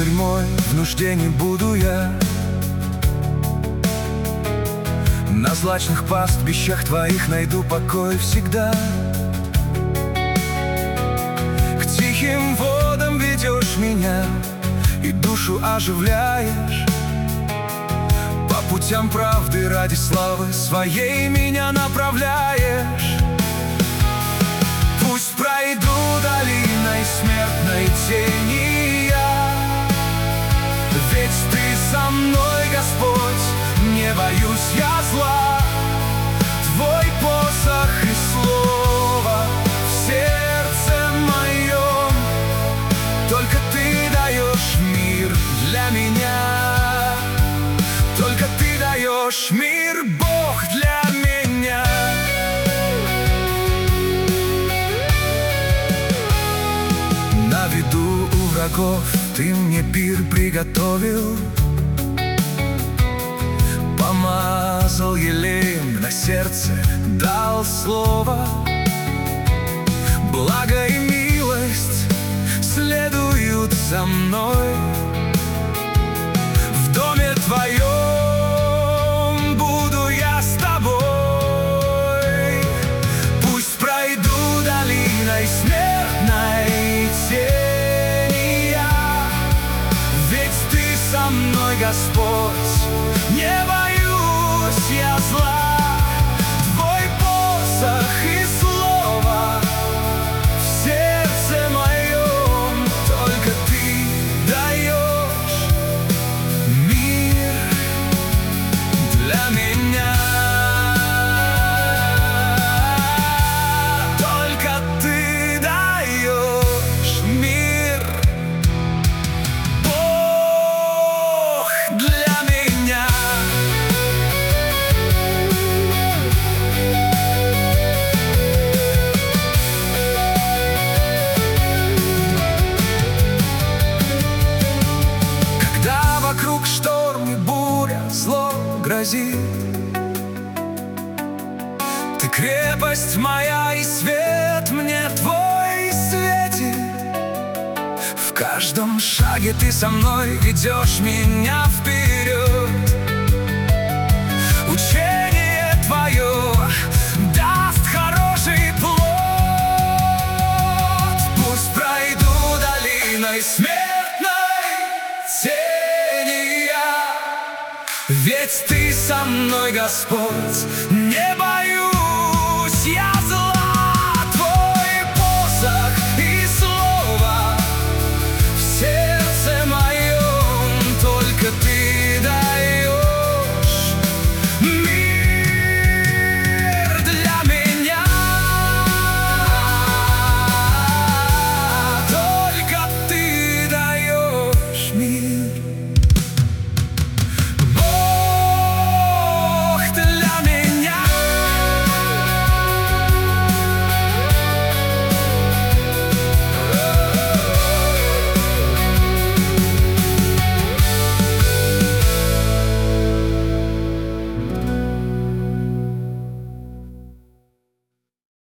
Пастырь мой, в нужде не буду я. На злачных пастбищах твоих найду покой всегда. К тихим водам ведешь меня и душу оживляешь. По путям правды ради славы своей меня направляешь. Пусть пройду долиной смертной тени я, ведь ты со мной, Господь, не боюсь я зла. Твой посох и слово в сердце моем, только ты даешь мир для меня, только ты даешь мир, Бог, для меня. На виду у врагов ты мне пир приготовил, помазал елеем на сердце, дал слово. Благо и милость следуют за мной. В доме твоем буду я с тобой. Пусть пройду долиной смертной тени я, ведь ты со мной, Господь, не боюсь я зла. Твой посох и слово в сердце моем, только ты даешь мир для меня. Только ты даешь мир, Бог, для меня. Вокруг шторм и буря, зло грозит, ты крепость моя и свет мне твой светит. В каждом шаге ты со мной ведешь меня вперед. Учение твое даст хороший плод. Пусть пройду долиной смертной тени, ведь ты со мной, Господь,